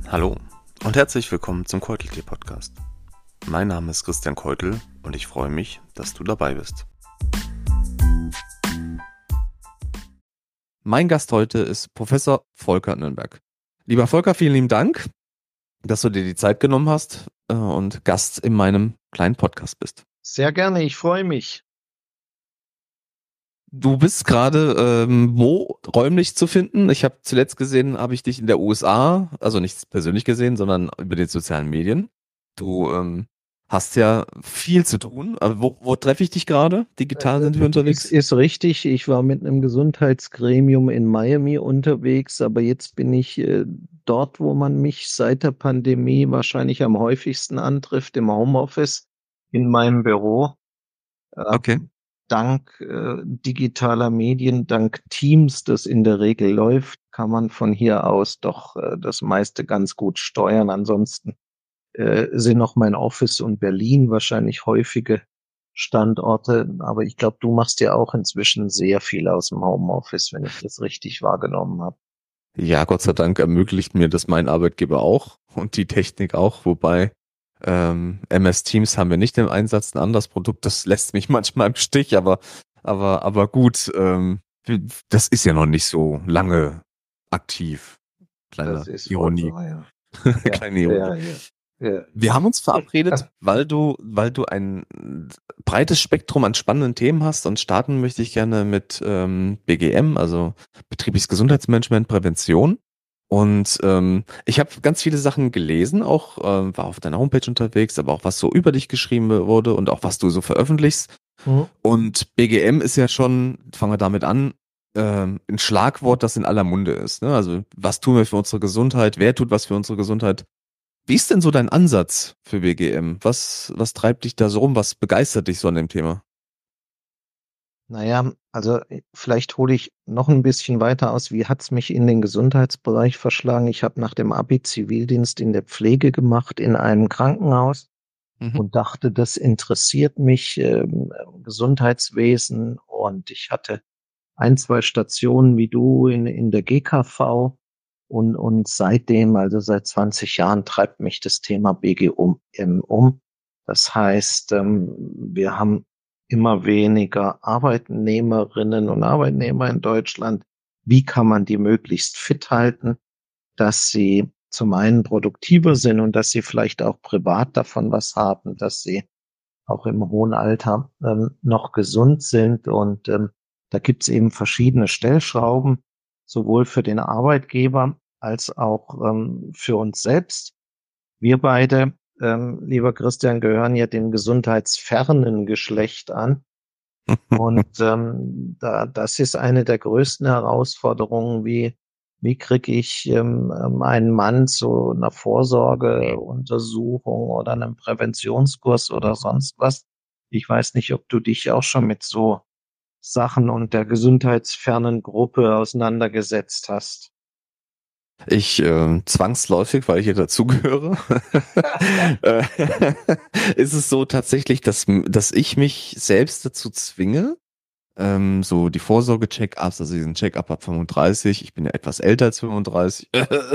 Hallo und herzlich willkommen zum Keuteltier-Podcast. Mein Name ist Christian Keutel und ich freue mich, dass du dabei bist. Mein Gast heute ist Professor Volker Nürnberg. Lieber Volker, vielen lieben Dank, dass du dir die Zeit genommen hast und Gast in meinem kleinen Podcast bist. Sehr gerne, ich freue mich. Du bist gerade wo räumlich zu finden? Ich habe zuletzt gesehen, habe ich dich in der USA, also nicht persönlich gesehen, sondern über die sozialen Medien. Du hast ja viel zu tun. Aber wo treffe ich dich gerade? Digital sind wir unterwegs? Ist richtig, ich war mit einem Gesundheitsgremium in Miami unterwegs, aber jetzt bin ich dort, wo man mich seit der Pandemie wahrscheinlich am häufigsten antrifft, im Homeoffice, in meinem Büro. Okay. Dank digitaler Medien, dank Teams, das in der Regel läuft, kann man von hier aus doch das meiste ganz gut steuern. Ansonsten sind noch mein Office und Berlin wahrscheinlich häufige Standorte. Aber ich glaube, du machst ja auch inzwischen sehr viel aus dem Homeoffice, wenn ich das richtig wahrgenommen habe. Ja, Gott sei Dank ermöglicht mir das mein Arbeitgeber auch und die Technik auch, wobei MS Teams haben wir nicht im Einsatz, ein anderes Produkt, das lässt mich manchmal im Stich, aber gut, das ist ja noch nicht so lange aktiv. Das Kleine ist wohl Ironie. so, ja. Ja, Kleine Ironie. ja, ja. Ja. Wir haben uns verabredet, weil du ein breites Spektrum an spannenden Themen hast und starten möchte ich gerne mit BGM, also betriebliches Gesundheitsmanagement, Prävention. Und ich habe ganz viele Sachen gelesen, auch war auf deiner Homepage unterwegs, aber auch was so über dich geschrieben wurde und auch was du so veröffentlichst. Mhm. Und BGM ist ja schon, fangen wir damit an, ein Schlagwort, das in aller Munde ist. Ne? Also was tun wir für unsere Gesundheit? Wer tut was für unsere Gesundheit? Wie ist denn so dein Ansatz für BGM? Was treibt dich da so rum? Was begeistert dich so an dem Thema? Naja, also vielleicht hole ich noch ein bisschen weiter aus. Wie hat's mich in den Gesundheitsbereich verschlagen? Ich habe nach dem Abi Zivildienst in der Pflege gemacht in einem Krankenhaus Mhm. und dachte, das interessiert mich, Gesundheitswesen. Und ich hatte ein, zwei Stationen wie du in der GKV. Und seitdem, also seit 20 Jahren, treibt mich das Thema BG um. Das heißt, wir haben immer weniger Arbeitnehmerinnen und Arbeitnehmer in Deutschland. Wie kann man die möglichst fit halten, dass sie zum einen produktiver sind und dass sie vielleicht auch privat davon was haben, dass sie auch im hohen Alter noch gesund sind. Und da gibt's eben verschiedene Stellschrauben, sowohl für den Arbeitgeber als auch für uns selbst. Wir beide, lieber Christian, gehören ja dem gesundheitsfernen Geschlecht an. Und das ist eine der größten Herausforderungen, wie kriege ich einen Mann zu einer Vorsorgeuntersuchung oder einem Präventionskurs oder sonst was. Ich weiß nicht, ob du dich auch schon mit so Sachen und der gesundheitsfernen Gruppe auseinandergesetzt hast. Ich zwangsläufig, weil ich hier dazugehöre, äh, ist es so tatsächlich, dass ich mich selbst dazu zwinge, so die Vorsorge-Check-ups, also diesen Check-up ab 35, ich bin ja etwas älter als 35,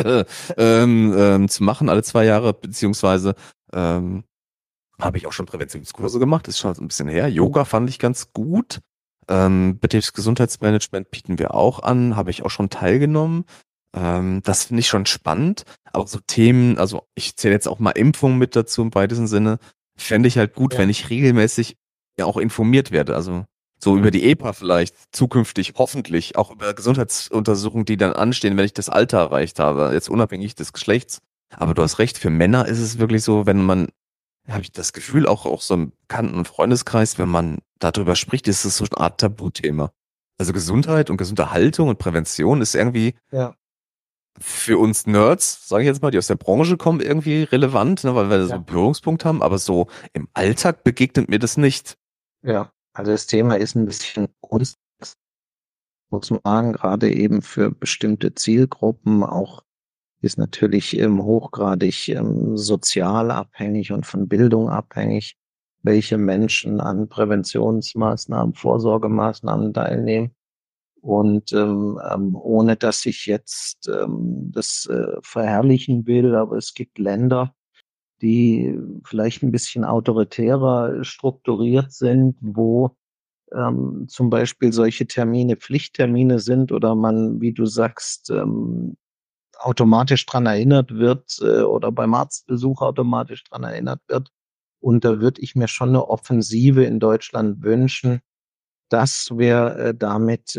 zu machen alle 2 Jahre, beziehungsweise habe ich auch schon Präventionskurse gemacht, ist schon ein bisschen her. Yoga fand ich ganz gut. Betriebliches Gesundheitsmanagement bieten wir auch an, habe ich auch schon teilgenommen. Das finde ich schon spannend. Aber so Themen, also ich zähle jetzt auch mal Impfungen mit dazu im weitesten Sinne, fände ich halt gut, Ja, wenn ich regelmäßig ja auch informiert werde. Also so über die EPA vielleicht, zukünftig, hoffentlich, auch über Gesundheitsuntersuchungen, die dann anstehen, wenn ich das Alter erreicht habe, jetzt unabhängig des Geschlechts. Aber du hast recht, für Männer ist es wirklich so, wenn man habe ich das Gefühl, auch so im Bekannten- und Freundeskreis, wenn man darüber spricht, ist es so eine Art Tabuthema. Also Gesundheit und gesunde Haltung und Prävention ist irgendwie ja, für uns Nerds, sage ich jetzt mal, die aus der Branche kommen, irgendwie relevant, ne, weil wir so einen ja, Berührungspunkt haben, aber so im Alltag begegnet mir das nicht. ja. Also das Thema ist ein bisschen uns, muss man sagen, gerade eben für bestimmte Zielgruppen auch ist natürlich hochgradig sozial abhängig und von Bildung abhängig, welche Menschen an Präventionsmaßnahmen, Vorsorgemaßnahmen teilnehmen. Und ohne dass ich jetzt das verherrlichen will, aber es gibt Länder, die vielleicht ein bisschen autoritärer strukturiert sind, wo zum Beispiel solche Termine Pflichttermine sind oder man, wie du sagst, automatisch dran erinnert wird oder beim Arztbesuch automatisch dran erinnert wird. Und da würde ich mir schon eine Offensive in Deutschland wünschen, dass wir damit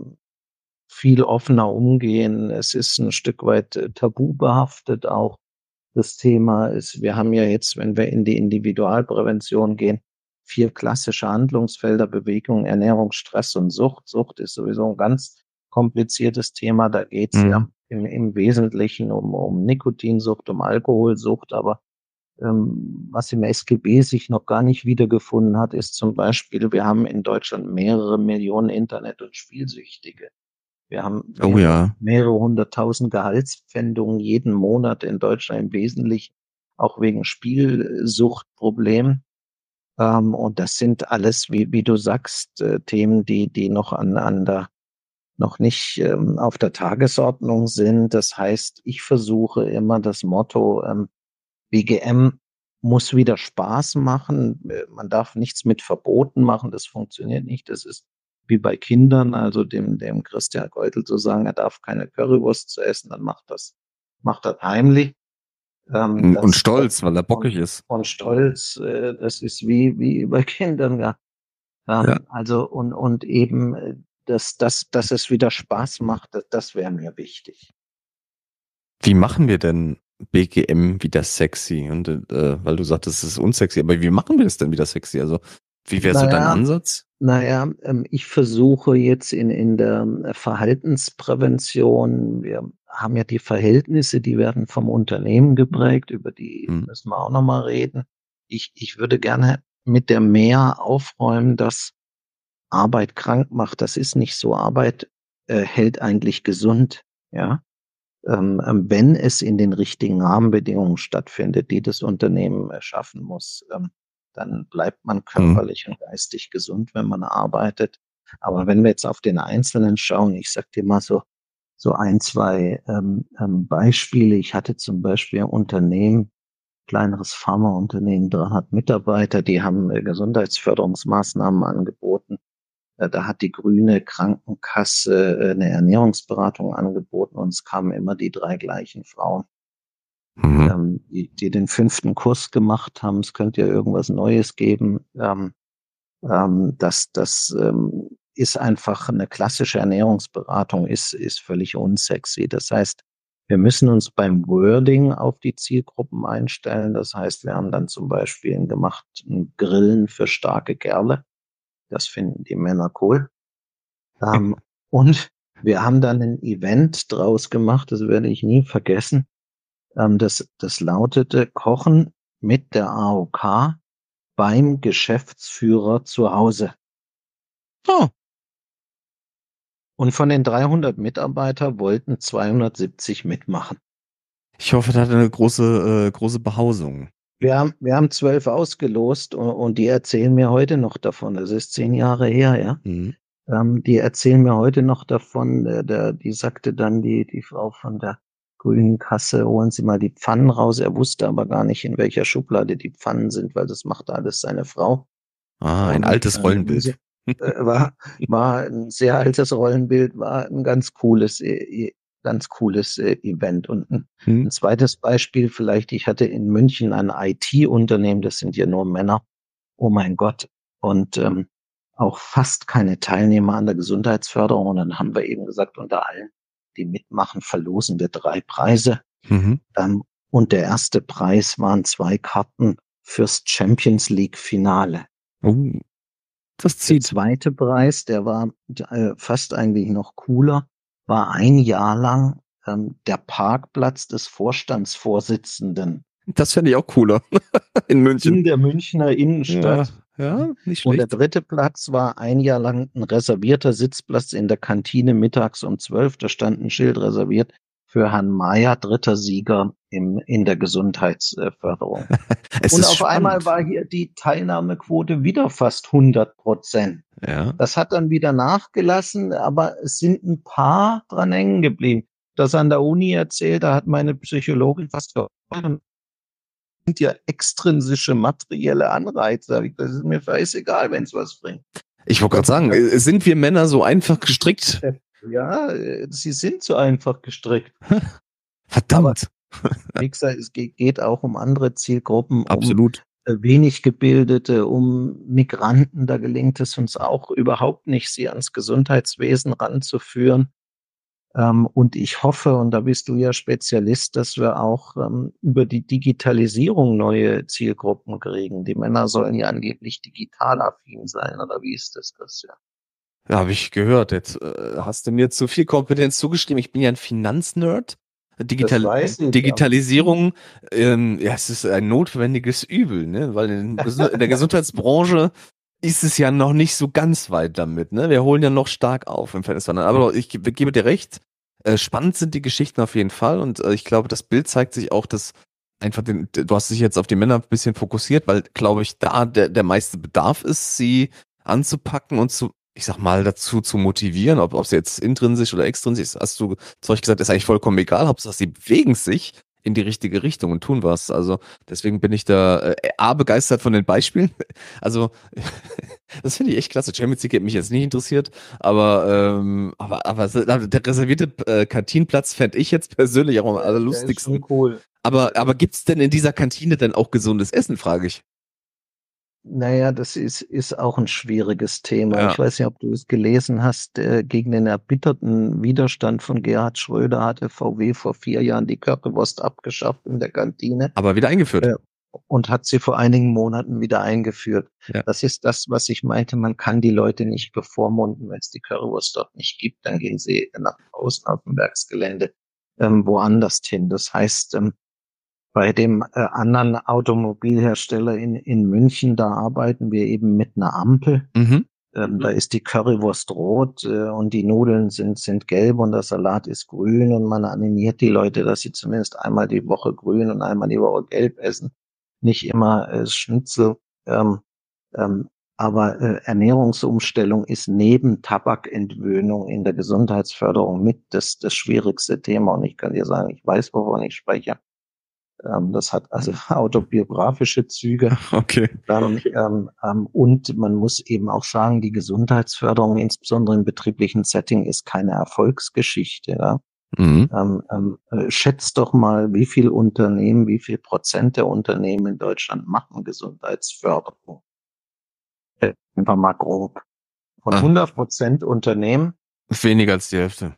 viel offener umgehen. Es ist ein Stück weit tabu behaftet auch. Das Thema ist, wir haben ja jetzt, wenn wir in die Individualprävention gehen, 4 klassische Handlungsfelder: Bewegung, Ernährung, Stress und Sucht. Sucht ist sowieso ein ganz kompliziertes Thema. Da geht's ja Mhm. im Wesentlichen um Nikotinsucht, um Alkoholsucht. Aber was im SGB sich noch gar nicht wiedergefunden hat, ist zum Beispiel, wir haben in Deutschland mehrere Millionen Internet- und Spielsüchtige. Wir haben Oh ja. mehrere hunderttausend Gehaltspfändungen jeden Monat in Deutschland, im Wesentlichen auch wegen Spielsuchtproblemen. Und das sind alles, wie du sagst, Themen, die noch noch nicht auf der Tagesordnung sind. Das heißt, ich versuche immer das Motto, BGM muss wieder Spaß machen. Man darf nichts mit Verboten machen. Das funktioniert nicht. Das ist wie bei Kindern, also dem Christian Geutel zu sagen, er darf keine Currywurst zu essen, dann macht das heimlich. Und stolz, weil er bockig Und, ist. und Stolz, das ist wie bei Kindern, ja. Ja. Also, und eben, dass es wieder Spaß macht, das wäre mir wichtig. Wie machen wir denn BGM wieder sexy? Und weil du sagtest, es ist unsexy, aber wie machen wir das denn wieder sexy? Also, wie wäre so dein Naja, Ansatz? naja, ich versuche jetzt in der Verhaltensprävention, wir haben ja die Verhältnisse, die werden vom Unternehmen geprägt, über die Hm. müssen wir auch nochmal reden. Ich würde gerne mit der Mehr aufräumen, dass Arbeit krank macht. Das ist nicht so. Arbeit hält eigentlich gesund, ja. Wenn es in den richtigen Rahmenbedingungen stattfindet, die das Unternehmen schaffen muss, dann bleibt man Hm. körperlich und geistig gesund, wenn man arbeitet. Aber wenn wir jetzt auf den Einzelnen schauen, ich sag dir mal so ein, zwei Beispiele. Ich hatte zum Beispiel ein Unternehmen, kleineres Pharmaunternehmen, 300 Mitarbeiter, die haben Gesundheitsförderungsmaßnahmen angeboten. Da hat die grüne Krankenkasse eine Ernährungsberatung angeboten und es kamen immer die 3 gleichen Frauen, Mhm. die den 5. Kurs gemacht haben. Es könnte ja irgendwas Neues geben. Das ist einfach eine klassische Ernährungsberatung, ist völlig unsexy. Das heißt, wir müssen uns beim Wording auf die Zielgruppen einstellen. Das heißt, wir haben dann zum Beispiel einen gemachten Grillen für starke Kerle. Das finden die Männer cool. Ähm, und wir haben dann ein Event draus gemacht, das werde ich nie vergessen. Das lautete Kochen mit der AOK beim Geschäftsführer zu Hause. Oh, Und von den 300 Mitarbeitern wollten 270 mitmachen. ich hoffe, da hat er eine große Behausung. Wir haben 12 ausgelost und die erzählen mir heute noch davon. Das ist 10 Jahre her, ja. Mhm. Die erzählen mir heute noch davon, die sagte dann die Frau von der grünen Kasse, holen Sie mal die Pfannen raus. Er wusste aber gar nicht, in welcher Schublade die Pfannen sind, weil das macht alles seine Frau. Ah, ein Und altes Rollenbild. war ein sehr altes Rollenbild, war ein ganz cooles Event. Und Hm. ein zweites Beispiel vielleicht, ich hatte in München ein IT-Unternehmen, das sind ja nur Männer. Oh mein Gott. Und auch fast keine Teilnehmer an der Gesundheitsförderung. Und dann haben wir eben gesagt, unter allen, die mitmachen, verlosen wir 3 Preise. Mhm. Und der erste Preis waren 2 Karten fürs Champions League Finale. Oh, das Der zieht. zweite Preis, der war fast eigentlich noch cooler, war ein Jahr lang der Parkplatz des Vorstandsvorsitzenden Das fände ich auch cooler. In München. in der Münchner Ja, Innenstadt. ja, nicht Und der schlecht. dritte Platz war ein Jahr lang ein reservierter Sitzplatz in der Kantine mittags um 12. Da stand ein Schild reserviert für Herrn Mayer, dritter Sieger in der Gesundheitsförderung. Es Und ist auf einmal spannend. war hier die Teilnahmequote wieder fast 100%. Ja. Das hat dann wieder nachgelassen, aber es sind ein paar dran hängen geblieben. Das an der Uni erzählt, da hat meine Psychologin fast geheult. Sind ja extrinsische materielle Anreize. Das ist mir scheißegal, wenn es was bringt. Ich wollte gerade sagen, sind wir Männer so einfach gestrickt? Ja, sie sind so einfach gestrickt. Verdammt. Aber wie gesagt, es geht auch um andere Zielgruppen, um Absolut. wenig Gebildete, um Migranten. Da gelingt es uns auch überhaupt nicht, sie ans Gesundheitswesen ranzuführen. Und ich hoffe, und da bist du ja Spezialist, dass wir auch über die Digitalisierung neue Zielgruppen kriegen. Die Männer sollen ja angeblich digital affin sein, oder wie ist das ja? Ja, habe ich gehört. Jetzt hast du mir zu viel Kompetenz zugeschrieben. Ich bin ja ein Finanznerd. Das weiß ich, aber Digitalisierung, ja, es ist ein notwendiges Übel, ne? Weil in der Gesundheitsbranche ist es ja noch nicht so ganz weit damit, ne? Wir holen ja noch stark auf im Verhältnis zu anderen. Aber ich gebe dir recht, spannend sind die Geschichten auf jeden Fall und ich glaube, das Bild zeigt sich auch, dass einfach du hast dich jetzt auf die Männer ein bisschen fokussiert, weil, glaube ich, da der meiste Bedarf ist, sie anzupacken und ich sag mal, dazu zu motivieren, ob es jetzt intrinsisch oder extrinsisch ist, hast du Zeug gesagt, ist eigentlich vollkommen egal, Hauptsache sie bewegen sich in die richtige Richtung und tun was. Also deswegen bin ich da A, begeistert von den Beispielen. Also das finde ich echt klasse. Champions League hat mich jetzt nicht interessiert, aber der reservierte Kantinenplatz fände ich jetzt persönlich auch am der ist allerlustigsten. schon cool. Aber gibt's denn in dieser Kantine denn auch gesundes Essen, frage ich. Naja, das ist auch ein schwieriges Thema. Ja. Ich weiß nicht, ob du es gelesen hast, gegen den erbitterten Widerstand von Gerhard Schröder hatte VW vor 4 Jahren die Currywurst abgeschafft in der Kantine, Aber wieder eingeführt. äh, und hat sie vor einigen Monaten wieder eingeführt. Ja. Das ist das, was ich meinte, man kann die Leute nicht bevormunden. Wenn es die Currywurst dort nicht gibt, dann gehen sie nach draußen auf dem Werksgelände, woanders hin. Das heißt, bei dem anderen Automobilhersteller in München, da arbeiten wir eben mit einer Ampel. Mhm. Da ist die Currywurst rot und die Nudeln sind gelb und der Salat ist grün und man animiert die Leute, dass sie zumindest einmal die Woche grün und einmal die Woche gelb essen. Nicht immer Schnitzel. Aber Ernährungsumstellung ist neben Tabakentwöhnung in der Gesundheitsförderung mit das schwierigste Thema. Und ich kann dir sagen, ich weiß, wovon ich spreche. Das hat also autobiografische Züge. Okay. Und man muss eben auch sagen, die Gesundheitsförderung, insbesondere im betrieblichen Setting, ist keine Erfolgsgeschichte. Ja? Mhm. Schätzt doch mal, wie viel Unternehmen, wie viel Prozent der Unternehmen in Deutschland machen Gesundheitsförderung. Einfach mal grob. Von 100% Unternehmen, Weniger als die Hälfte.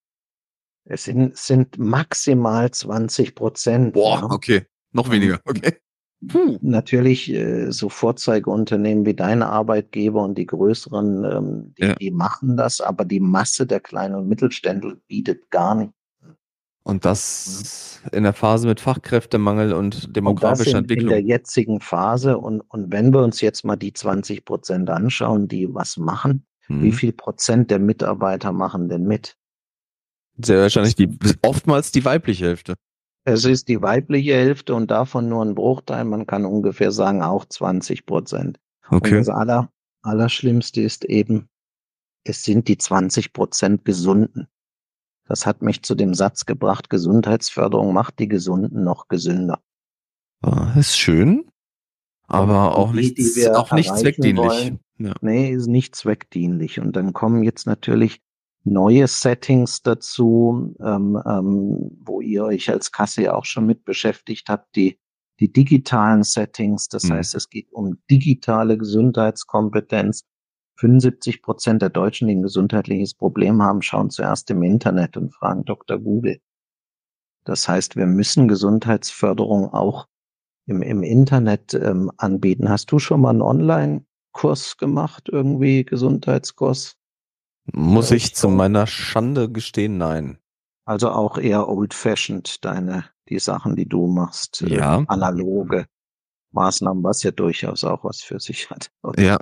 es sind maximal 20%. Boah, Ja? okay. Noch weniger, okay. Natürlich so Vorzeigeunternehmen wie deine Arbeitgeber und die größeren, die machen das, aber die Masse der kleinen und Mittelständler bietet gar nicht. Und das in der Phase mit Fachkräftemangel und demografischer Und das in der Entwicklung. jetzigen Phase. Und wenn wir uns jetzt mal die 20% anschauen, die was machen, wie viel Prozent der Mitarbeiter machen denn mit? Sehr wahrscheinlich oftmals die weibliche Hälfte. Es ist die weibliche Hälfte und davon nur ein Bruchteil. Man kann ungefähr sagen, auch 20%. Okay. Und das Allerschlimmste ist eben, es sind die 20% Gesunden. Das hat mich zu dem Satz gebracht, Gesundheitsförderung macht die Gesunden noch gesünder. Ist schön, aber auch die nicht wir zweckdienlich. Wollen, ja. Nee, ist nicht zweckdienlich. Und dann kommen jetzt natürlich neue Settings dazu, wo ihr euch als Kasse ja auch schon mit beschäftigt habt, die digitalen Settings. Das heißt, es geht um digitale Gesundheitskompetenz. 75% der Deutschen, die ein gesundheitliches Problem haben, schauen zuerst im Internet und fragen Dr. Google. Das heißt, wir müssen Gesundheitsförderung auch im Internet anbieten. Hast du schon mal einen Online-Kurs gemacht, irgendwie Gesundheitskurs? Muss ich zu meiner Schande gestehen, nein. Also auch eher old-fashioned, die Sachen, die du machst, Ja. analoge Maßnahmen, was ja durchaus auch was für sich hat. Ja.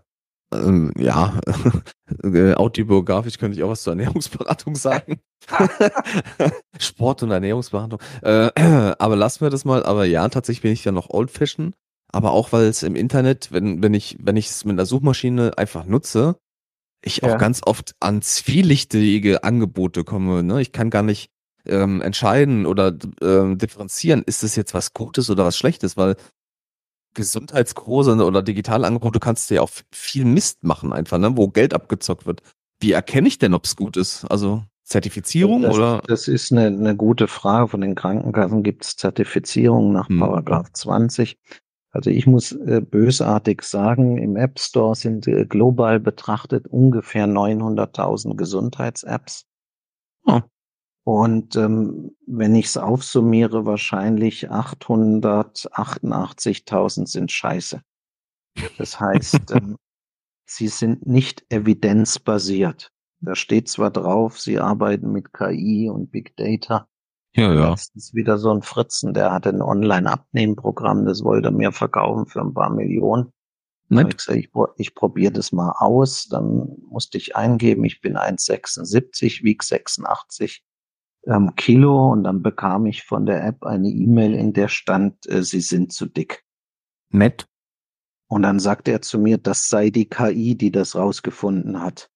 Ja, autobiografisch könnte ich auch was zur Ernährungsberatung sagen. Sport- und Ernährungsberatung. Aber lassen wir das mal. Aber ja, tatsächlich bin ich ja noch old-fashioned. Aber auch, weil es im Internet, wenn ich es mit einer Suchmaschine einfach nutze, ich auch Ja. ganz oft an zwielichtige Angebote komme. Ne? Ich kann gar nicht entscheiden oder differenzieren, ist das jetzt was Gutes oder was Schlechtes, weil Gesundheitskurse oder digitale Angebote kannst du ja auch viel Mist machen einfach, ne? Wo Geld abgezockt wird. Wie erkenne ich denn, ob es gut ist? Also Zertifizierung oder? Das ist eine gute Frage. Von den Krankenkassen gibt es Zertifizierung nach Hm. Paragraph 20. Also ich muss bösartig sagen, im App Store sind global betrachtet ungefähr 900.000 Gesundheits-Apps. Oh. Und wenn ich es aufsummiere, wahrscheinlich 888.000 sind scheiße. Das heißt, sie sind nicht evidenzbasiert. Da steht zwar drauf, sie arbeiten mit KI und Big Data. Ja, ja. Letztens wieder so ein Fritzen, der hatte ein Online-Abnehmprogramm, das wollte er mir verkaufen für ein paar Millionen. Da habe Nett. ich gesagt, ich probiere das mal aus. Dann musste ich eingeben, ich bin 1,76, wiege 86 Kilo, und dann bekam ich von der App eine E-Mail, in der stand, Sie sind zu dick. Nett. Und dann sagte er zu mir, das sei die KI, die das rausgefunden hat.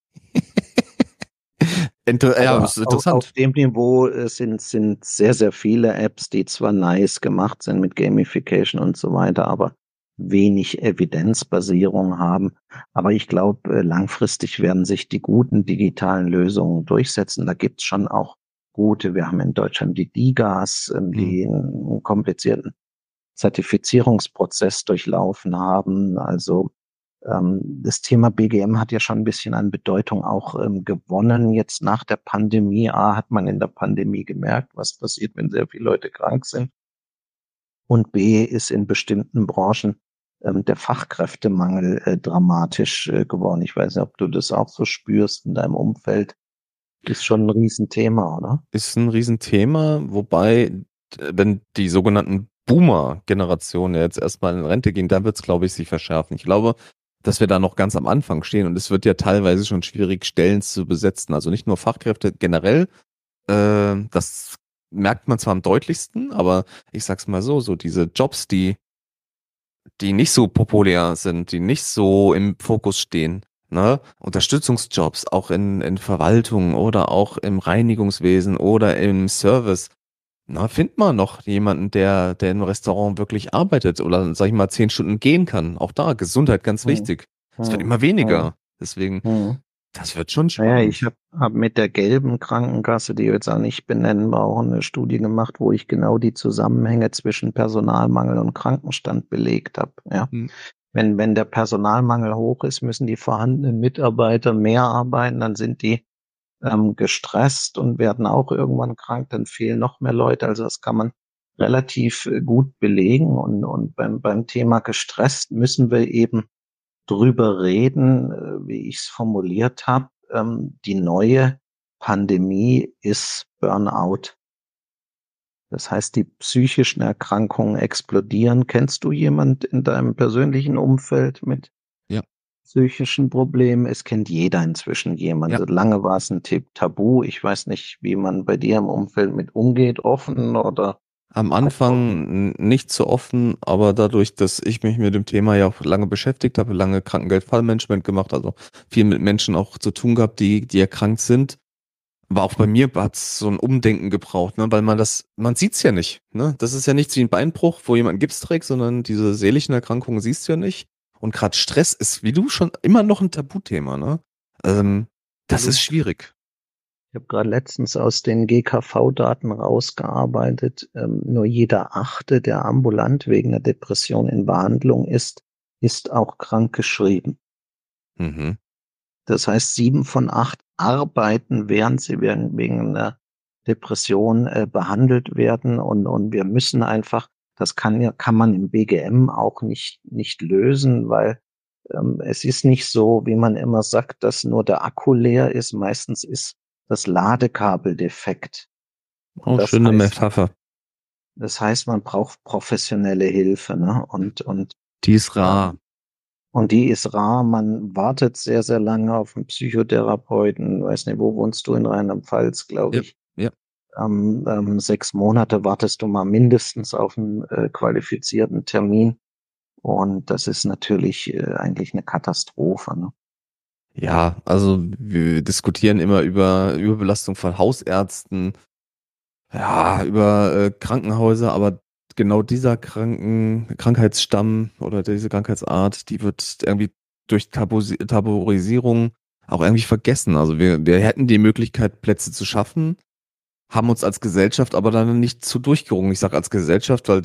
Ja, Also ist auf interessant. dem Niveau sind sehr, sehr viele Apps, die zwar nice gemacht sind mit Gamification und so weiter, aber wenig Evidenzbasierung haben. Aber ich glaube, langfristig werden sich die guten digitalen Lösungen durchsetzen. Da gibt's schon auch gute. Wir haben in Deutschland die DiGAs, Hm. die einen komplizierten Zertifizierungsprozess durchlaufen haben. Also das Thema BGM hat ja schon ein bisschen an Bedeutung auch gewonnen. Jetzt nach der Pandemie, A, hat man in der Pandemie gemerkt, was passiert, wenn sehr viele Leute krank sind. Und B, ist in bestimmten Branchen der Fachkräftemangel dramatisch geworden. Ich weiß nicht, ob du das auch so spürst in deinem Umfeld. Ist schon ein Riesenthema, oder? Ist ein Riesenthema, wobei, wenn die sogenannten Boomer-Generationen ja jetzt erstmal in Rente gehen, dann wird es, glaube ich, sich verschärfen. Ich glaube, dass wir da noch ganz am Anfang stehen und es wird ja teilweise schon schwierig, Stellen zu besetzen. Also nicht nur Fachkräfte generell, das merkt man zwar am deutlichsten, aber ich sag's mal so, so diese Jobs, die nicht so populär sind, die nicht so im Fokus stehen, ne? Unterstützungsjobs, auch in Verwaltung oder auch im Reinigungswesen oder im Service. Na, findet man noch jemanden, der im Restaurant wirklich arbeitet oder, sag ich mal, 10 Stunden gehen kann? Auch da, Gesundheit ganz Hm, wichtig. Es wird hm, immer hm, weniger. Deswegen, hm. das wird schon Naja, ich spannend. hab mit der gelben Krankenkasse, die wir jetzt auch nicht benennen, auch eine Studie gemacht, wo ich genau die Zusammenhänge zwischen Personalmangel und Krankenstand belegt habe. Ja. Hm. Wenn der Personalmangel hoch ist, müssen die vorhandenen Mitarbeiter mehr arbeiten, dann sind die gestresst und werden auch irgendwann krank, dann fehlen noch mehr Leute. Also das kann man relativ gut belegen. Und beim Thema gestresst müssen wir eben drüber reden, wie ich es formuliert habe. Die neue Pandemie ist Burnout. Das heißt, die psychischen Erkrankungen explodieren. Kennst du jemand in deinem persönlichen Umfeld mit Ja, psychischen Problemen? Es kennt jeder inzwischen jemand. ja. Lange war es ein Tabu. Ich weiß nicht, wie man bei dir im Umfeld mit umgeht, offen oder Am abtrocken. Anfang nicht so offen, aber dadurch, dass ich mich mit dem Thema ja auch lange beschäftigt habe, lange Krankengeldfallmanagement gemacht, also viel mit Menschen auch zu tun gehabt, die erkrankt sind, war auch bei mir, hat es so ein Umdenken gebraucht, ne? Weil man sieht's ja nicht, ne? Das ist ja nichts wie ein Beinbruch, wo jemand Gips trägt, sondern diese seelischen Erkrankungen siehst du ja nicht. Und gerade Stress ist, wie du schon, immer noch ein Tabuthema, ne? Ähm, das ist Absolut. schwierig. Ich habe gerade letztens aus den GKV-Daten rausgearbeitet, nur jeder Achte, der ambulant wegen einer Depression in Behandlung ist auch krankgeschrieben. Mhm. Das heißt, 7 von 8 arbeiten, während sie wegen einer Depression behandelt werden. Und wir müssen einfach, das kann man im BGM auch nicht lösen, weil es ist nicht so, wie man immer sagt, dass nur der Akku leer ist. Meistens ist das Ladekabel defekt. Und Oh, schöne Metapher. das heißt, man braucht professionelle Hilfe, ne? Und Die ist ähm, rar. Und die ist rar. Man wartet sehr, sehr lange auf einen Psychotherapeuten. Weiß nicht, wo wohnst du? In Rheinland-Pfalz, glaube Ja, ich. ja. 6 Monate wartest du mal mindestens auf einen qualifizierten Termin. Und das ist natürlich eigentlich eine Katastrophe. Ne? Ja, also wir diskutieren immer über Überbelastung von Hausärzten, ja, über Krankenhäuser, aber genau dieser Krankheitsstamm oder diese Krankheitsart, die wird irgendwie durch Tabuisierung auch irgendwie vergessen. Also wir hätten die Möglichkeit, Plätze zu schaffen, haben uns als Gesellschaft aber dann nicht zu durchgerungen. Ich sage als Gesellschaft, weil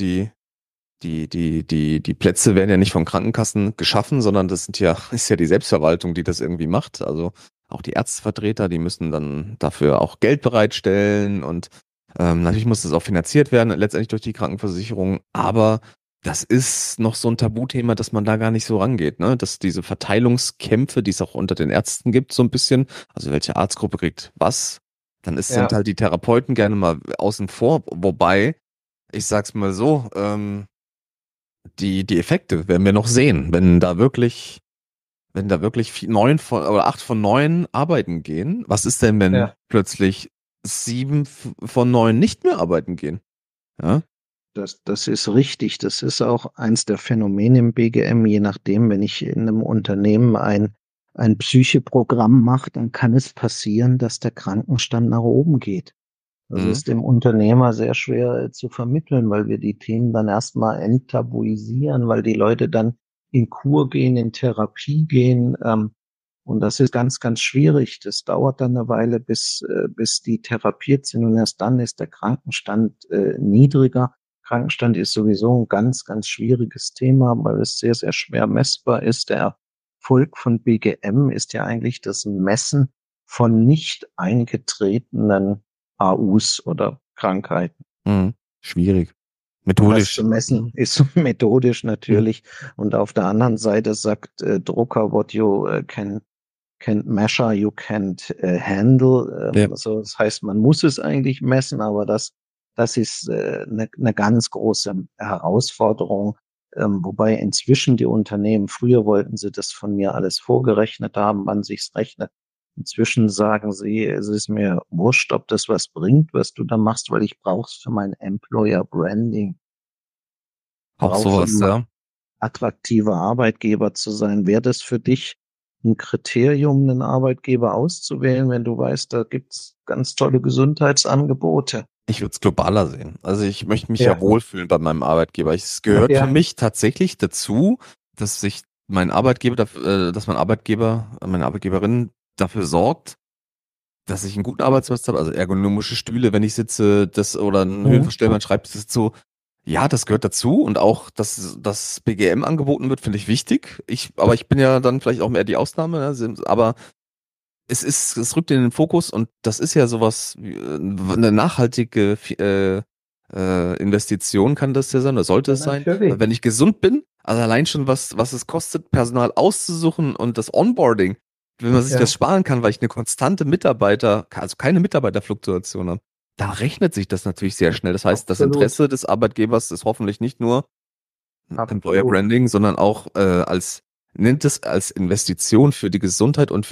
die Plätze werden ja nicht von Krankenkassen geschaffen, sondern das ist ja die Selbstverwaltung, die das irgendwie macht. Also auch die Ärztevertreter, die müssen dann dafür auch Geld bereitstellen und natürlich muss das auch finanziert werden, letztendlich durch die Krankenversicherung. Aber das ist noch so ein Tabuthema, dass man da gar nicht so rangeht, ne? Dass diese Verteilungskämpfe, die es auch unter den Ärzten gibt, so ein bisschen, also welche Arztgruppe kriegt was, sind Ja, halt die Therapeuten gerne mal außen vor, wobei, ich sag's mal so, die Effekte werden wir noch sehen, wenn da wirklich 8 von 9 arbeiten gehen. Was ist denn, wenn ja. plötzlich 7 von 9 nicht mehr arbeiten gehen? Ja? Das ist richtig. Das ist auch eins der Phänomene im BGM. Je nachdem, wenn ich in einem Unternehmen ein Psycheprogramm mache, dann kann es passieren, dass der Krankenstand nach oben geht. Das Mhm. ist dem Unternehmer sehr schwer zu vermitteln, weil wir die Themen dann erstmal enttabuisieren, weil die Leute dann in Kur gehen, in Therapie gehen. Und das ist ganz, ganz schwierig. Das dauert dann eine Weile, bis die therapiert sind. Und erst dann ist der Krankenstand niedriger. Krankenstand ist sowieso ein ganz, ganz schwieriges Thema, weil es sehr, sehr schwer messbar ist. Der Erfolg von BGM ist ja eigentlich das Messen von nicht eingetretenen AUs oder Krankheiten. Mhm. Schwierig. Und das Methodisch. zu messen ist methodisch Mhm. natürlich. Und auf der anderen Seite sagt Drucker, what you can't measure, you can't handle. Ja. Also das heißt, man muss es eigentlich messen, aber das ist eine ganz große Herausforderung. Wobei inzwischen die Unternehmen, früher wollten sie das von mir alles vorgerechnet haben, wann sich's rechnet. Inzwischen sagen sie, es ist mir wurscht, ob das was bringt, was du da machst, weil ich brauche es für mein Employer Branding, Auch brauche sowas, ja. attraktiver Arbeitgeber zu sein. Wäre das für dich ein Kriterium, einen Arbeitgeber auszuwählen, wenn du weißt, da gibt's ganz tolle Gesundheitsangebote? Ich würde es globaler sehen. Also ich möchte mich ja Ja, wohlfühlen bei meinem Arbeitgeber. Es gehört für ja, mich tatsächlich dazu, dass sich mein Arbeitgeber, dass mein Arbeitgeber, meine Arbeitgeberin dafür sorgt, dass ich einen guten Arbeitsplatz habe, also ergonomische Stühle, wenn ich sitze, das oder ein mhm. höhenverstellbarer Schreibtisch, das ist so, ja, das gehört dazu und auch, dass das BGM angeboten wird, finde ich wichtig. Aber ich bin ja dann vielleicht auch mehr die Ausnahme, ne? Aber es rückt in den Fokus und das ist ja sowas, eine nachhaltige Investition kann das ja sein, oder sollte Ja, es sein. Weil natürlich. wenn ich gesund bin, also allein schon was es kostet, Personal auszusuchen und das Onboarding, wenn man sich das Ja, sparen kann, weil ich eine konstante also keine Mitarbeiterfluktuation habe, da rechnet sich das natürlich sehr schnell. Das heißt, das absolut, Interesse des Arbeitgebers ist hoffentlich nicht nur Employer absolut. Branding, sondern auch nennt es als Investition für die Gesundheit und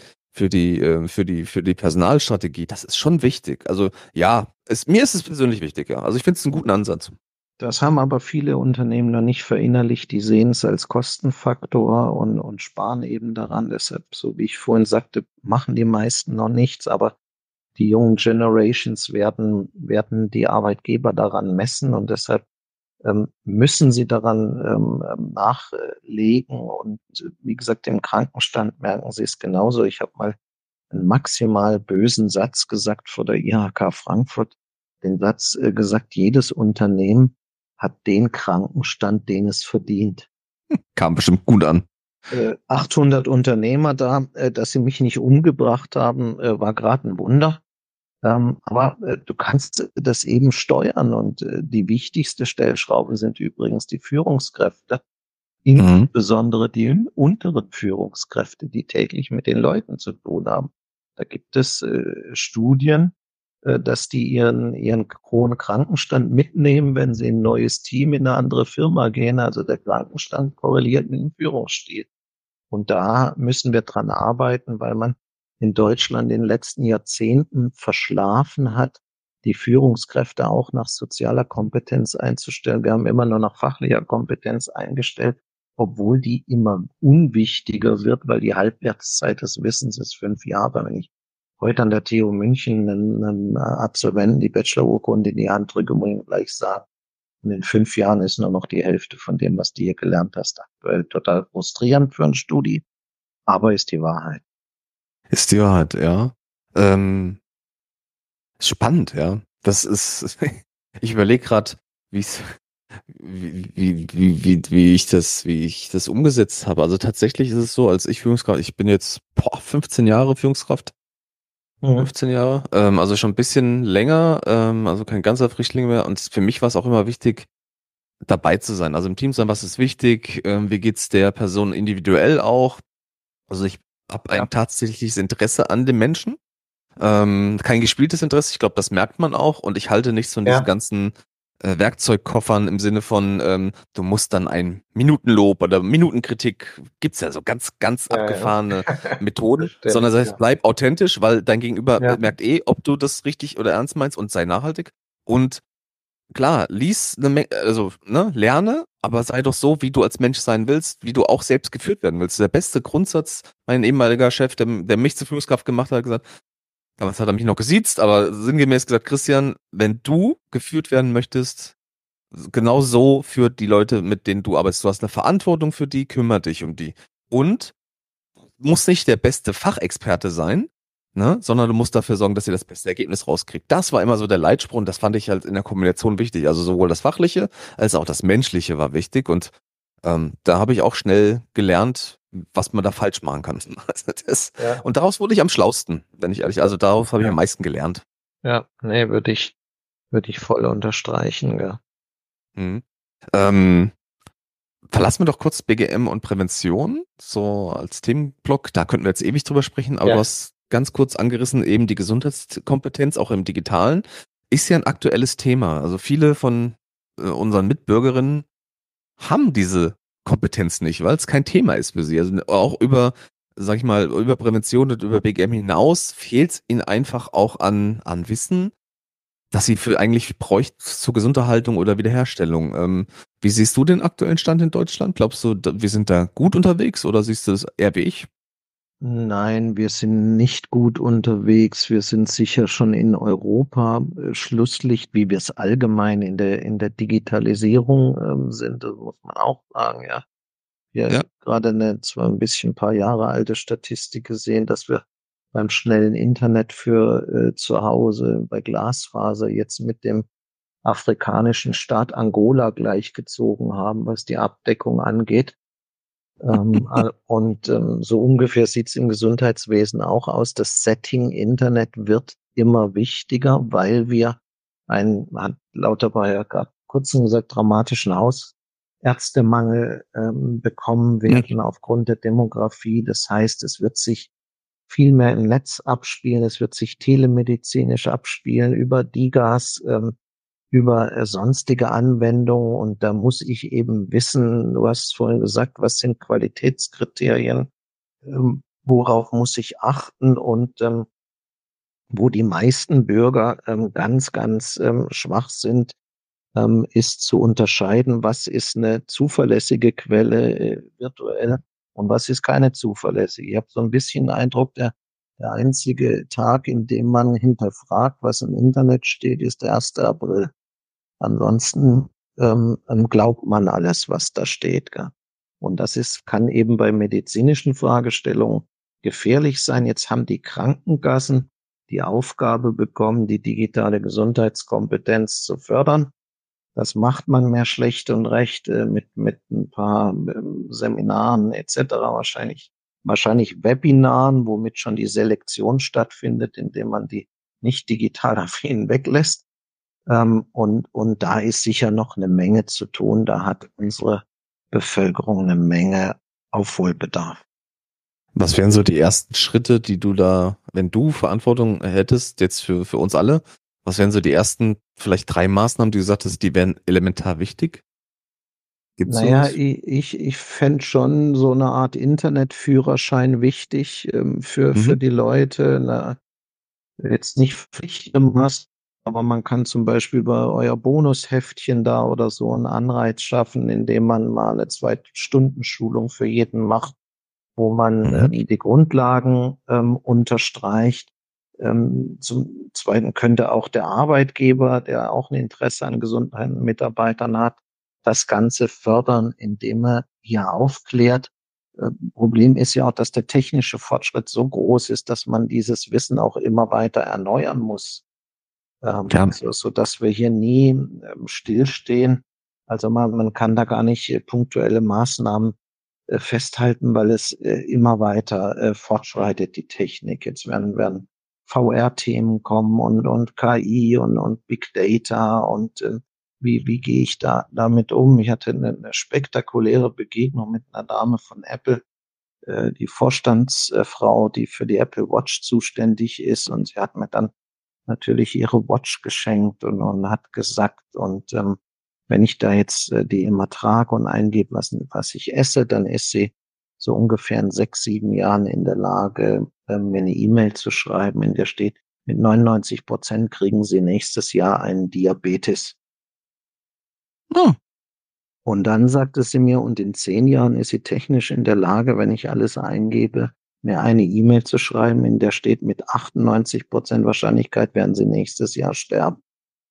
für die Personalstrategie. Das ist schon wichtig. Also ja, mir ist es persönlich wichtig, ja. Also ich finde es einen guten Ansatz. Das haben aber viele Unternehmen noch nicht verinnerlicht. Die sehen es als Kostenfaktor und sparen eben daran. Deshalb, so wie ich vorhin sagte, machen die meisten noch nichts, aber die jungen Generations werden die Arbeitgeber daran messen und deshalb müssen sie daran nachlegen. Und wie gesagt, im Krankenstand merken sie es genauso. Ich habe mal einen maximal bösen Satz gesagt vor der IHK Frankfurt. Den Satz gesagt, jedes Unternehmen hat den Krankenstand, den es verdient. Kam bestimmt gut an. 800 Unternehmer da, dass sie mich nicht umgebracht haben, war gerade ein Wunder. Aber du kannst das eben steuern und die wichtigste Stellschraube sind übrigens die Führungskräfte, Mhm. insbesondere die unteren Führungskräfte, die täglich mit den Leuten zu tun haben. Da gibt es Studien, dass die ihren hohen Krankenstand mitnehmen, wenn sie in ein neues Team in eine andere Firma gehen. Also der Krankenstand korreliert mit dem Führungsstil. Und da müssen wir dran arbeiten, weil man in Deutschland in den letzten Jahrzehnten verschlafen hat, die Führungskräfte auch nach sozialer Kompetenz einzustellen. Wir haben immer nur nach fachlicher Kompetenz eingestellt, obwohl die immer unwichtiger wird, weil die Halbwertszeit des Wissens ist 5 Jahre. Wenn ich heute an der TU München einen Absolventen die Bachelorurkunde in die Hand drücke, muss ich gleich sagen, und in 5 Jahren ist nur noch die Hälfte von dem, was du hier gelernt hast. Aktuell total frustrierend für ein Studi, aber ist die Wahrheit. Ist die Wahrheit, ja. Ähm, Spannend, ja. Das ist, ich überlege gerade, wie es, wie ich das umgesetzt habe. Also tatsächlich ist es so, als ich Führungskraft, ich bin jetzt 15 Jahre Führungskraft, Mhm. 15 Jahre, also schon ein bisschen länger, also kein ganzer Frischling mehr. Und für mich war es auch immer wichtig, dabei zu sein. Also im Team sein, was ist wichtig, wie geht's der Person individuell auch. Also ich habe Ja, ein tatsächliches Interesse an dem Menschen. Kein gespieltes Interesse, ich glaube, das merkt man auch. Und ich halte nichts von diesen ja, ganzen Werkzeugkoffern im Sinne von, du musst dann ein Minutenlob oder Minutenkritik, gibt's ja so ganz, ganz ja, ja. abgefahrene Methoden, sondern Verständlich, das heißt, ja. bleib authentisch, weil dein Gegenüber Ja, merkt ob du das richtig oder ernst meinst und sei nachhaltig. Und klar, lies eine Menge, also, ne, lerne, aber sei doch so, wie du als Mensch sein willst, wie du auch selbst geführt werden willst. Der beste Grundsatz, mein ehemaliger Chef, der mich zur Führungskraft gemacht hat, gesagt, damals hat er mich noch gesiezt, aber sinngemäß gesagt, Christian, wenn du geführt werden möchtest, genau so führt die Leute, mit denen du arbeitest. Du hast eine Verantwortung für die, kümmere dich um die. Und muss nicht der beste Fachexperte sein, ne, sondern du musst dafür sorgen, dass ihr das beste Ergebnis rauskriegt. Das war immer so der Leitspruch und das fand ich halt in der Kombination wichtig. Also sowohl das Fachliche als auch das Menschliche war wichtig und da habe ich auch schnell gelernt, was man da falsch machen kann. Also ja, und daraus wurde ich am schlausten, wenn ich ehrlich, also daraus habe ich am ja, meisten gelernt. ja. Nee, würde ich voll unterstreichen, ja. Mhm. Ähm, Verlassen wir doch kurz BGM und Prävention, so als Themenblock. Da könnten wir jetzt ewig drüber sprechen, aber du Ja. hast ganz kurz angerissen, eben die Gesundheitskompetenz, auch im Digitalen, ist ja ein aktuelles Thema. Also viele von unseren Mitbürgerinnen haben diese Kompetenz nicht, weil es kein Thema ist für sie. Also auch über, sag ich mal, über Prävention und über BGM hinaus fehlt es ihnen einfach auch an Wissen, das sie für eigentlich bräuchte zur Gesunderhaltung oder Wiederherstellung. Wie siehst du den aktuellen Stand in Deutschland? Glaubst du, wir sind da gut unterwegs oder siehst du es eher wie ich? Nein, wir sind nicht gut unterwegs. Wir sind sicher schon in Europa Schlusslicht, wie wir es allgemein in der Digitalisierung sind, das muss man auch sagen, ja. Wir Ja. gerade eine zwar ein bisschen ein paar Jahre alte Statistik gesehen, dass wir beim schnellen Internet für zu Hause bei Glasfaser jetzt mit dem afrikanischen Staat Angola gleichgezogen haben, was die Abdeckung angeht. So ungefähr sieht es im Gesundheitswesen auch aus. Das Setting Internet wird immer wichtiger, weil wir hat Lauterbach ja gerade kurzem gesagt, dramatischen Hausärztemangel bekommen Ja. werden aufgrund der Demografie. Das heißt, es wird sich viel mehr im Netz abspielen, es wird sich telemedizinisch abspielen über DiGAs, über sonstige Anwendungen. Und da muss ich eben wissen, du hast vorhin gesagt, was sind Qualitätskriterien, worauf muss ich achten und wo die meisten Bürger ganz, ganz schwach sind, ist zu unterscheiden, was ist eine zuverlässige Quelle virtuell und was ist keine zuverlässige. Ich habe so ein bisschen den Eindruck, der einzige Tag, in dem man hinterfragt, was im Internet steht, ist der 1. April. Ansonsten glaubt man alles, was da steht. Gell? Und das kann eben bei medizinischen Fragestellungen gefährlich sein. Jetzt haben die Krankenkassen die Aufgabe bekommen, die digitale Gesundheitskompetenz zu fördern. Das macht man mehr schlecht und recht mit ein paar Seminaren etc. Wahrscheinlich Webinaren, womit schon die Selektion stattfindet, indem man die nicht digital affinen weglässt. Und da ist sicher noch eine Menge zu tun. Da hat unsere Bevölkerung eine Menge Aufholbedarf. Was wären so die ersten Schritte, die du da, wenn du Verantwortung hättest, jetzt für uns alle, was wären so die ersten vielleicht 3 Maßnahmen, die du sagtest, die wären elementar wichtig? Gibt's Naja, sowas? ich fände schon so eine Art Internetführerschein wichtig, für Mhm. die Leute. Jetzt nicht Pflichtmaß, aber man kann zum Beispiel bei euer Bonusheftchen da oder so einen Anreiz schaffen, indem man mal eine 2-Stunden-Schulung für jeden macht, wo man Mhm. die Grundlagen unterstreicht. Zum Zweiten könnte auch der Arbeitgeber, der auch ein Interesse an gesunden Mitarbeitern hat, das Ganze fördern, indem er hier aufklärt. Problem ist ja auch, dass der technische Fortschritt so groß ist, dass man dieses Wissen auch immer weiter erneuern muss, Ja, so dass wir hier nie stillstehen. Also man kann da gar nicht punktuelle Maßnahmen festhalten, weil es immer weiter fortschreitet, die Technik. Jetzt werden VR-Themen kommen und KI und Big Data und wie gehe ich damit um? Ich hatte eine spektakuläre Begegnung mit einer Dame von Apple, die Vorstandsfrau, die für die Apple Watch zuständig ist, und sie hat mir dann natürlich ihre Watch geschenkt und hat gesagt, und wenn ich da jetzt die immer trage und eingebe, was ich esse, dann ist sie so ungefähr in 6, 7 Jahren in der Lage, mir eine E-Mail zu schreiben, in der steht, mit 99% kriegen Sie nächstes Jahr einen Diabetes. hm, Und dann sagte sie mir, und in 10 Jahren ist sie technisch in der Lage, wenn ich alles eingebe, mir eine E-Mail zu schreiben, in der steht, mit 98% Wahrscheinlichkeit werden Sie nächstes Jahr sterben.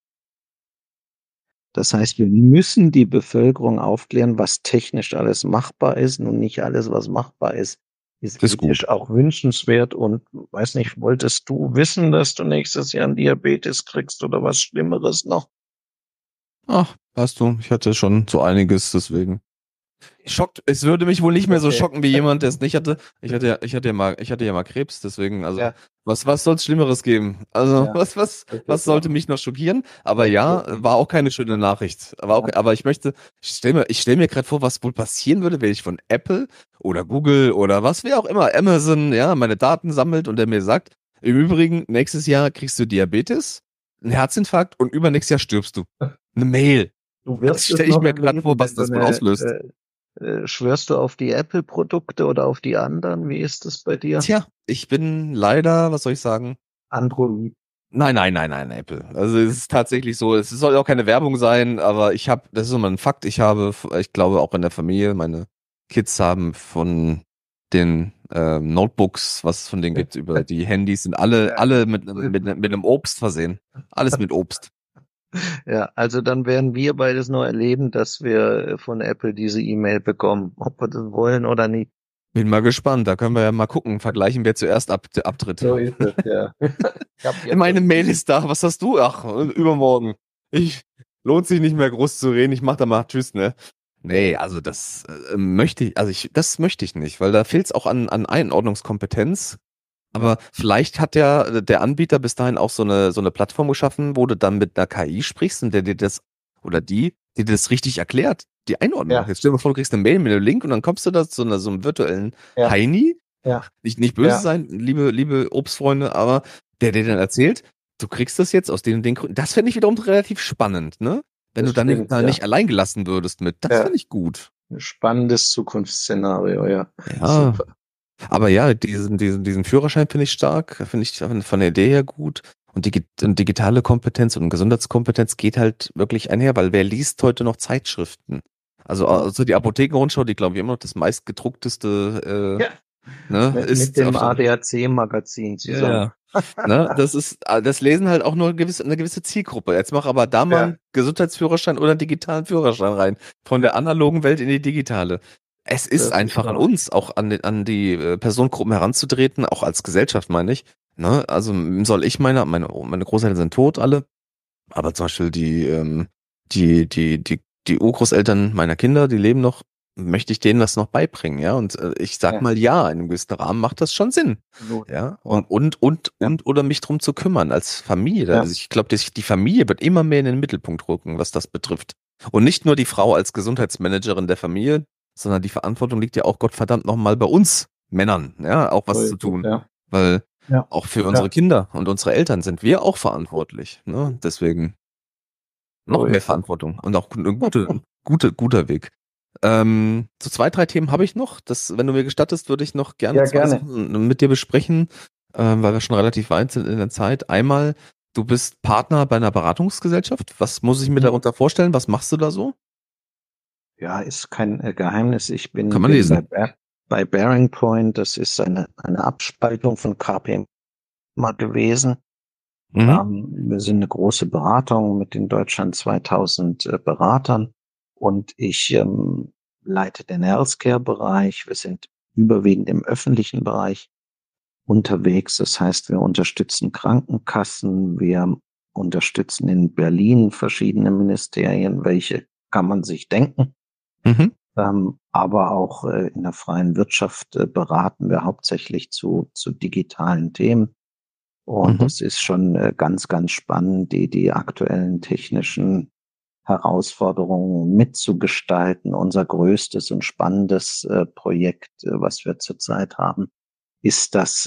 Das heißt, wir müssen die Bevölkerung aufklären, was technisch alles machbar ist. Nun, nicht alles, was machbar ist, ist das ist gut. ethisch auch wünschenswert. Und weiß nicht, wolltest du wissen, dass du nächstes Jahr einen Diabetes kriegst oder was Schlimmeres noch? Ach, weißt du, ich hatte schon so einiges, deswegen. Schockt, es würde mich wohl nicht mehr so Okay. schocken wie jemand, der es nicht hatte. Ich hatte ja mal Krebs, deswegen, also, Ja, was soll's Schlimmeres geben? Also, ja, das was ist sollte wahr. mich noch schockieren? Aber Das ja, ist wahr. war auch keine schöne Nachricht. Aber ich stell mir gerade vor, was wohl passieren würde, wenn ich von Apple oder Google oder was, wer auch immer, Amazon, ja, meine Daten sammelt und der mir sagt, im Übrigen, nächstes Jahr kriegst du Diabetes, einen Herzinfarkt und übernächstes Jahr stirbst du. Eine Mail. Du Das wirst es stelle ich noch mir gerade vor, erleben, was wenn du das wohl auslöst. schwörst du auf die Apple-Produkte oder auf die anderen? Wie ist es bei dir? Tja, ich bin leider, was soll ich sagen? Android. Nein, nein, nein, nein, Apple. Also es ist tatsächlich so, es soll auch keine Werbung sein, aber das ist immer ein Fakt, ich glaube auch in der Familie, meine Kids haben von den Notebooks, was es von denen gibt, über die Handys, sind alle, Ja. alle mit einem Obst versehen. Alles mit Obst. Ja, also dann werden wir beides noch erleben, dass wir von Apple diese E-Mail bekommen, ob wir das wollen oder nicht. Bin mal gespannt, da können wir ja mal gucken, vergleichen, wer zuerst abtritt. So ist es, ja. Ich habe jetzt Meine schon. Mail ist da, was hast du? Ach, übermorgen. Ich, lohnt sich nicht mehr groß zu reden, ich mach da mal Tschüss, ne? Nee, also das das möchte ich nicht, weil da fehlt es auch an Einordnungskompetenz. Ja, Aber vielleicht hat der Anbieter bis dahin auch so eine Plattform geschaffen, wo du dann mit einer KI sprichst und der dir das, oder die dir das richtig erklärt, die Einordnung. ja, Jetzt stell dir mal vor, du kriegst eine Mail mit einem Link und dann kommst du da zu einem virtuellen ja, Heini, ja, nicht böse ja, sein, liebe Obstfreunde, aber der dir dann erzählt, du kriegst das jetzt aus den und den Gründen. Das fände ich wiederum relativ spannend, ne? Wenn das du stimmt, da ja. nicht allein gelassen würdest mit. Das Ja, fände ich gut. ein spannendes Zukunftsszenario, ja. Ja, Super. aber ja, diesen Führerschein finde ich stark, finde ich von der Idee her gut. Und digitale Kompetenz und Gesundheitskompetenz geht halt wirklich einher, weil wer liest heute noch Zeitschriften? Also die Apothekenrundschau, die glaube ich immer noch das meistgedruckteste, Ja, ne, mit ist dem auf der. ADAC-Magazin Ja, zusammen. ja. Ne, das lesen halt auch nur eine gewisse Zielgruppe. Jetzt mach aber da mal Ja, einen Gesundheitsführerschein oder einen digitalen Führerschein rein. Von der analogen Welt in die digitale. Es ist das ist einfach an wahr. uns, auch an die Personengruppen heranzutreten, auch als Gesellschaft, meine ich. Ne? Also soll ich meine Großeltern sind tot alle, aber zum Beispiel die Urgroßeltern meiner Kinder, die leben noch, möchte ich denen das noch beibringen, ja. Und ich sag Ja, mal, ja, in einem gewissen Rahmen macht das schon Sinn. absolut. Ja. Ja, ja, Oder mich drum zu kümmern als Familie. ja, Also ich glaube, die Familie wird immer mehr in den Mittelpunkt rücken, was das betrifft. Und nicht nur die Frau als Gesundheitsmanagerin der Familie, sondern die Verantwortung liegt ja auch Gottverdammt nochmal bei uns Männern, ja, auch was zu tun. Ja, Weil ja, auch für unsere ja, Kinder und unsere Eltern sind wir auch verantwortlich. Ne? Deswegen so noch mehr ist es. Verantwortung und auch ein guter Weg. So 2, 3 Themen habe ich noch. Das, wenn du mir gestattest, würde ich noch gerne Ja, 2 gerne. Sachen mit dir besprechen, weil wir schon relativ weit sind in der Zeit. Einmal, du bist Partner bei einer Beratungsgesellschaft. Was muss ich mir Mhm. darunter vorstellen? Was machst du da so? Ja, ist kein Geheimnis. Ich Kann man bin lesen. bei Bearing Point. Das ist eine Abspaltung von KPMG mal gewesen. Mhm. Wir sind eine große Beratung mit in Deutschland 2000 Beratern und ich leite den Healthcare-Bereich. Wir sind überwiegend im öffentlichen Bereich unterwegs. Das heißt, wir unterstützen Krankenkassen, wir unterstützen in Berlin verschiedene Ministerien. Welche kann man sich denken? Mhm. Aber auch in der freien Wirtschaft beraten wir hauptsächlich zu digitalen Themen. Und Mhm. das ist schon ganz, ganz spannend, die aktuellen technischen Herausforderungen mitzugestalten. Unser größtes und spannendes Projekt, was wir zurzeit haben, ist das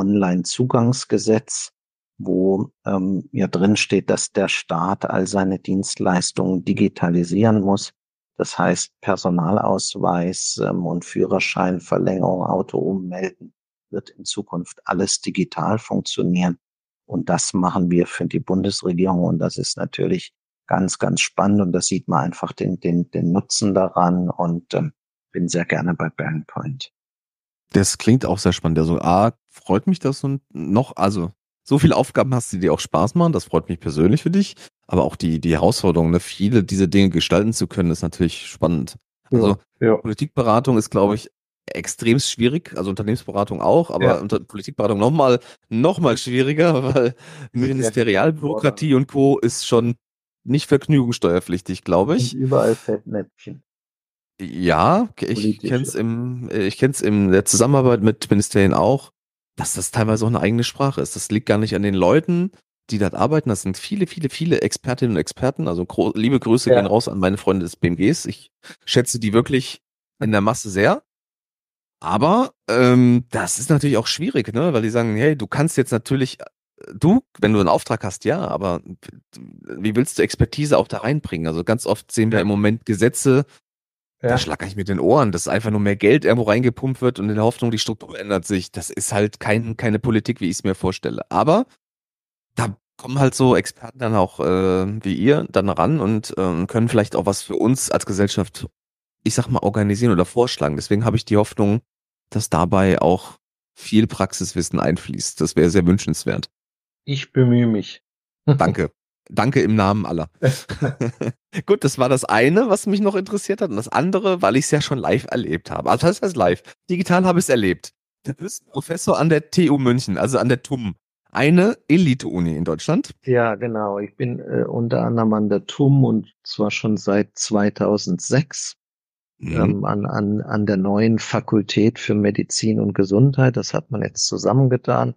Online-Zugangsgesetz, wo ja drin steht, dass der Staat all seine Dienstleistungen digitalisieren muss. Das heißt, Personalausweis und Führerscheinverlängerung, Auto ummelden, wird in Zukunft alles digital funktionieren. Und das machen wir für die Bundesregierung. Und das ist natürlich ganz, ganz spannend. Und da sieht man einfach den Nutzen daran. Und bin sehr gerne bei Bearing Point. Das klingt auch sehr spannend. Also A, freut mich das und noch, also so viele Aufgaben hast, die dir auch Spaß machen. Das freut mich persönlich für dich. Aber auch die Herausforderung, ne, viele diese Dinge gestalten zu können, ist natürlich spannend. Also Ja, ja, Politikberatung ist, glaube ich, extrem schwierig. Also Unternehmensberatung auch, aber ja. unter Politikberatung noch mal schwieriger, weil Sehr viel fordern. Ministerialbürokratie und Co. ist schon nicht vergnügungssteuerpflichtig, glaube Und ich. überall Fettnäpfchen, Ja, politische. ich kenn's in der Zusammenarbeit mit Ministerien auch, dass das teilweise auch eine eigene Sprache ist. Das liegt gar nicht an den Leuten, die dort arbeiten. Das sind viele Expertinnen und Experten. Also liebe Grüße gehen Ja, raus an meine Freunde des BMGs. Ich schätze die wirklich in der Masse sehr. Aber das ist natürlich auch schwierig, ne? Weil die sagen, hey, du kannst jetzt natürlich, wenn du einen Auftrag hast, ja, aber wie willst du Expertise auch da reinbringen? Also ganz oft sehen wir im ja, Moment Gesetze, da ja. schlackere ich mit den Ohren, dass einfach nur mehr Geld irgendwo reingepumpt wird und in der Hoffnung, die Struktur ändert sich. Das ist halt keine Politik, wie ich es mir vorstelle. Aber da kommen halt so Experten dann auch wie ihr dann ran und können vielleicht auch was für uns als Gesellschaft, ich sag mal, organisieren oder vorschlagen. Deswegen habe ich die Hoffnung, dass dabei auch viel Praxiswissen einfließt. Das wäre sehr wünschenswert. Ich bemühe mich. Danke. Danke im Namen aller. Gut, das war das eine, was mich noch interessiert hat. Und das andere, weil ich es ja schon live erlebt habe. Also das heißt live. Digital habe ich es erlebt. Du bist Professor an der TU München, also an der TUM. Eine Elite-Uni in Deutschland. Ja, genau. Ich bin unter anderem an der TUM und zwar schon seit 2006 Mhm. an der neuen Fakultät für Medizin und Gesundheit. Das hat man jetzt zusammengetan.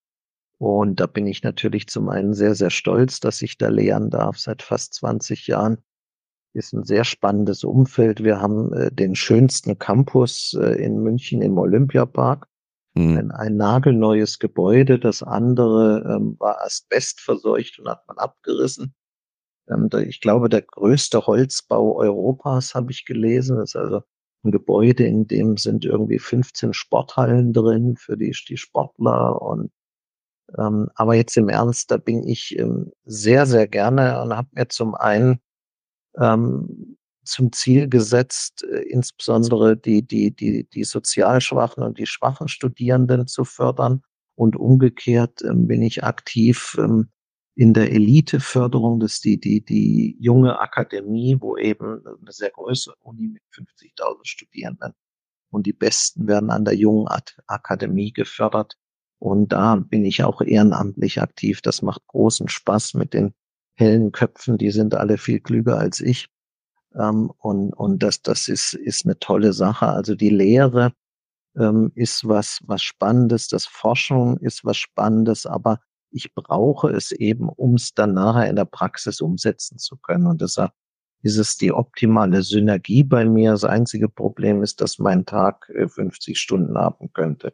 Und da bin ich natürlich zum einen sehr, sehr stolz, dass ich da lehren darf seit fast 20 Jahren. Ist ein sehr spannendes Umfeld. Wir haben den schönsten Campus in München im Olympiapark. Mhm. Ein nagelneues Gebäude. Das andere war asbestverseucht und hat man abgerissen. Ich glaube, der größte Holzbau Europas, habe ich gelesen. Das ist also ein Gebäude, in dem sind irgendwie 15 Sporthallen drin für die Sportler. Und aber jetzt im Ernst, da bin ich sehr, sehr gerne und habe mir zum einen zum Ziel gesetzt, insbesondere die sozial schwachen und die schwachen Studierenden zu fördern. Und umgekehrt bin ich aktiv in der Eliteförderung, das ist die junge Akademie, wo eben eine sehr große Uni mit 50.000 Studierenden und die Besten werden an der jungen Akademie gefördert. Und da bin ich auch ehrenamtlich aktiv. Das macht großen Spaß mit den hellen Köpfen. Die sind alle viel klüger als ich. Und das ist eine tolle Sache. Also die Lehre ist was Spannendes. Das Forschung ist was Spannendes. Aber ich brauche es eben, um es dann nachher in der Praxis umsetzen zu können. Und deshalb ist es die optimale Synergie bei mir. Das einzige Problem ist, dass mein Tag 50 Stunden haben könnte.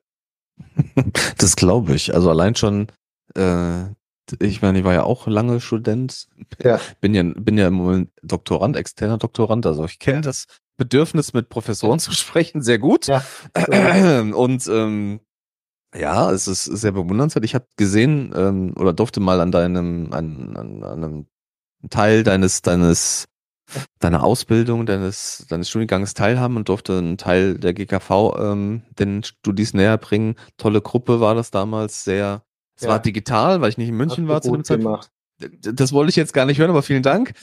Das glaube ich. Also allein schon, äh, ich meine, ich war ja auch lange Student, Ja, bin ja im Moment Doktorand, externer Doktorand, also ich kenne ja, das Bedürfnis, mit Professoren zu sprechen, sehr gut. ja, ja, Und ja, es ist sehr bewundernswert. Ich habe gesehen oder durfte mal an einem Teil deiner Ausbildung, deines Studiengangs teilhaben und durfte einen Teil der GKV den Studis näher bringen. Tolle Gruppe war das damals, es war ja. digital, weil ich nicht in München Hast du war zu dem gut Zeitpunkt. gemacht. Das wollte ich jetzt gar nicht hören, aber vielen Dank.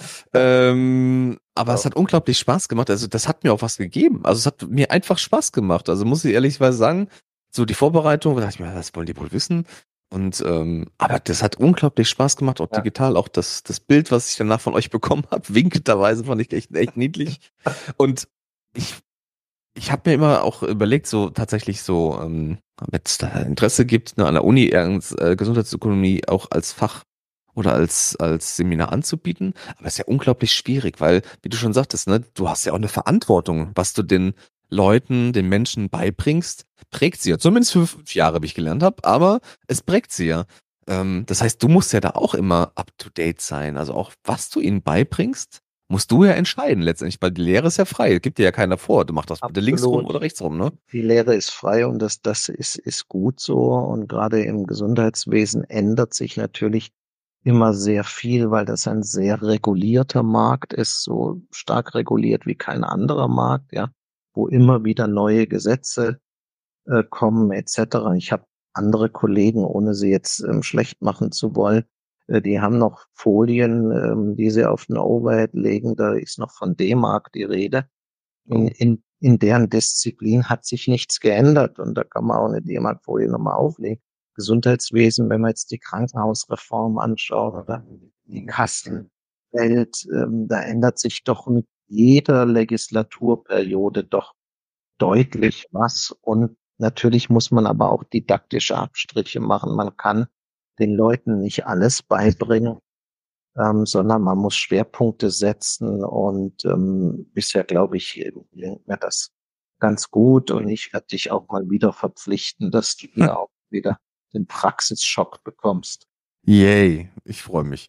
Aber es Ja, hat unglaublich Spaß gemacht. Also das hat mir auch was gegeben. Also es hat mir einfach Spaß gemacht. Also muss ich ehrlicherweise sagen, so die Vorbereitung, da dachte ich mir, was wollen die wohl wissen? Und aber das hat unglaublich Spaß gemacht, auch ja, digital, auch das Bild, was ich danach von euch bekommen habe, winkenderweise fand ich echt niedlich. Und ich, ich habe mir immer auch überlegt, so tatsächlich so, wenn es da Interesse gibt, ne, an der Uni Gesundheitsökonomie auch als Fach oder als Seminar anzubieten. Aber es ist ja unglaublich schwierig, weil, wie du schon sagtest, ne, du hast ja auch eine Verantwortung, was du den Leuten, den Menschen beibringst, prägt sie ja. Zumindest für 5 Jahre, wie ich gelernt habe, aber es prägt sie ja. Das heißt, du musst ja da auch immer up to date sein. Also auch, was du ihnen beibringst, musst du ja entscheiden letztendlich, weil die Lehre ist ja frei. Gibt dir ja keiner vor. Du machst das bitte links rum oder absolut. rechts rum, ne? Die Lehre ist frei und das ist gut so. Und gerade im Gesundheitswesen ändert sich natürlich immer sehr viel, weil das ein sehr regulierter Markt ist, so stark reguliert wie kein anderer Markt, ja, wo immer wieder neue Gesetze kommen etc. Ich habe andere Kollegen, ohne sie jetzt schlecht machen zu wollen, die haben noch Folien, die sie auf den Overhead legen, da ist noch von D-Mark die Rede. Oh. In deren Disziplin hat sich nichts geändert und da kann man auch eine D-Mark-Folie nochmal auflegen. Gesundheitswesen, wenn man jetzt die Krankenhausreform anschaut oder die Kassenwelt, da ändert sich doch mit jeder Legislaturperiode doch deutlich was. Und natürlich muss man aber auch didaktische Abstriche machen. Man kann den Leuten nicht alles beibringen, sondern man muss Schwerpunkte setzen. Und bisher, glaube ich, gelingt mir das ganz gut. Und ich werde dich auch mal wieder verpflichten, dass du hier auch wieder den Praxisschock bekommst. Yay, ich freue mich.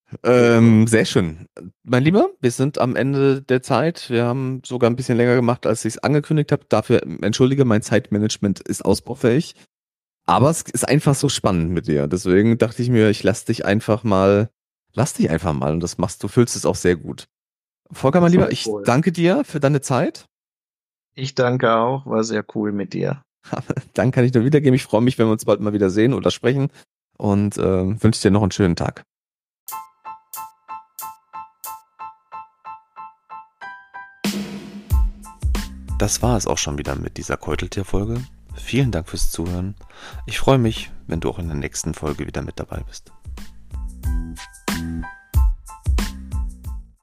Sehr schön. Mein Lieber, wir sind am Ende der Zeit. Wir haben sogar ein bisschen länger gemacht, als ich es angekündigt habe. Dafür entschuldige, mein Zeitmanagement ist ausbaufähig. Aber es ist einfach so spannend mit dir. Deswegen dachte ich mir, ich lass dich einfach mal und das machst du, fühlst es auch sehr gut. Volker, mein Lieber, Sehr ich cool. danke dir für deine Zeit. Ich danke auch, war sehr cool mit dir. Dann kann ich nur wiedergeben. Ich freue mich, wenn wir uns bald mal wieder sehen oder sprechen und wünsche dir noch einen schönen Tag. Das war es auch schon wieder mit dieser Keuteltier-Folge. Vielen Dank fürs Zuhören. Ich freue mich, wenn du auch in der nächsten Folge wieder mit dabei bist.